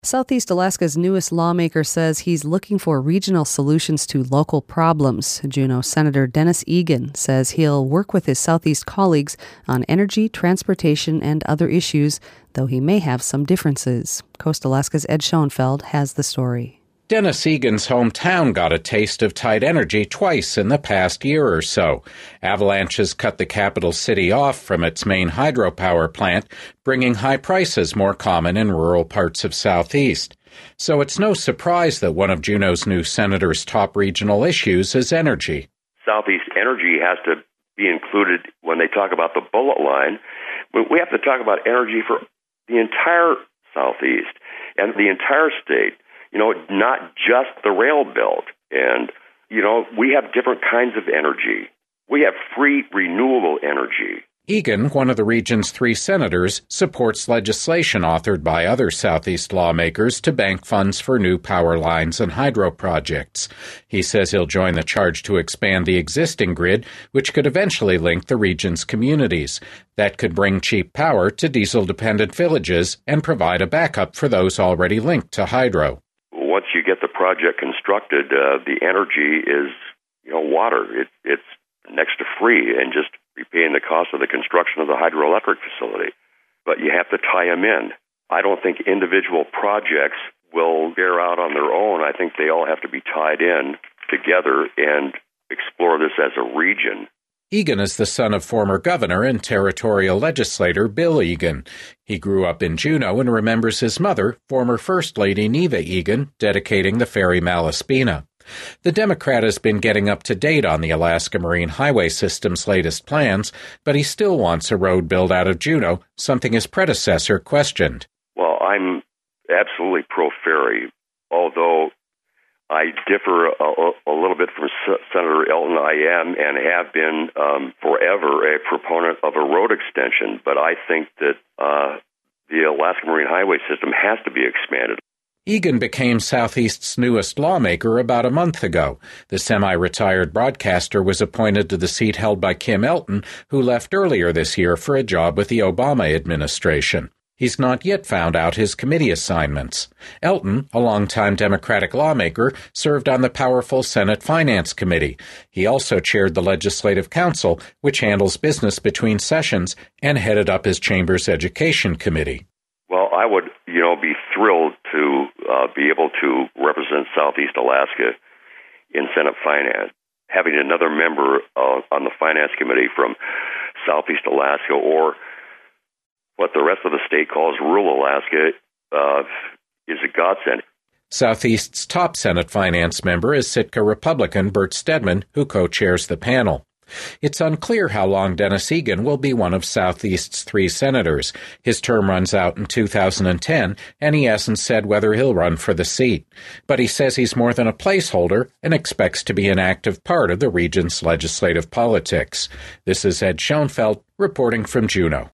Southeast Alaska's newest lawmaker says he's looking for regional solutions to local problems. Juneau Senator Dennis Egan says he'll work with his Southeast colleagues on energy, transportation, and other issues, though he may have some differences. Coast Alaska's Ed Schoenfeld has the story. Dennis Egan's hometown got a taste of tight energy twice in the past year or so. Avalanches cut the capital city off from its main hydropower plant, bringing high prices more common in rural parts of Southeast. So it's no surprise that one of Juneau's new senator's top regional issues is energy. Southeast energy has to be included when they talk about the bullet line. We have to talk about energy for the entire Southeast and the entire state. Not just the rail belt. And, we have different kinds of energy. We have free, renewable energy. Egan, one of the region's 3 senators, supports legislation authored by other Southeast lawmakers to bank funds for new power lines and hydro projects. He says he'll join the charge to expand the existing grid, which could eventually link the region's communities. That could bring cheap power to diesel-dependent villages and provide a backup for those already linked to hydro. Once you get the project constructed, the energy is, water. It's next to free and just repaying the cost of the construction of the hydroelectric facility. But you have to tie them in. I don't think individual projects will bear out on their own. I think they all have to be tied in together and explore this as a region. Egan is the son of former governor and territorial legislator Bill Egan. He grew up in Juneau and remembers his mother, former First Lady Neva Egan, dedicating the ferry Malaspina. The Democrat has been getting up to date on the Alaska Marine Highway System's latest plans, but he still wants a road built out of Juneau, something his predecessor questioned. Well, I'm absolutely pro-ferry, although I differ a little bit from Senator Elton. I am and have been forever a proponent of a road extension, but I think that the Alaska Marine Highway System has to be expanded. Egan became Southeast's newest lawmaker about a month ago. The semi-retired broadcaster was appointed to the seat held by Kim Elton, who left earlier this year for a job with the Obama administration. He's not yet found out his committee assignments. Elton, a longtime Democratic lawmaker, served on the powerful Senate Finance Committee. He also chaired the Legislative Council, which handles business between sessions, and headed up his chamber's Education Committee. Well, I would, be thrilled to be able to represent Southeast Alaska in Senate Finance. Having another member on the Finance Committee from Southeast Alaska, or what the rest of the state calls rural Alaska, is a godsend. Southeast's top Senate Finance member is Sitka Republican Bert Stedman, who co-chairs the panel. It's unclear how long Dennis Egan will be one of Southeast's 3 senators. His term runs out in 2010, and he hasn't said whether he'll run for the seat. But he says he's more than a placeholder and expects to be an active part of the region's legislative politics. This is Ed Schoenfeld reporting from Juneau.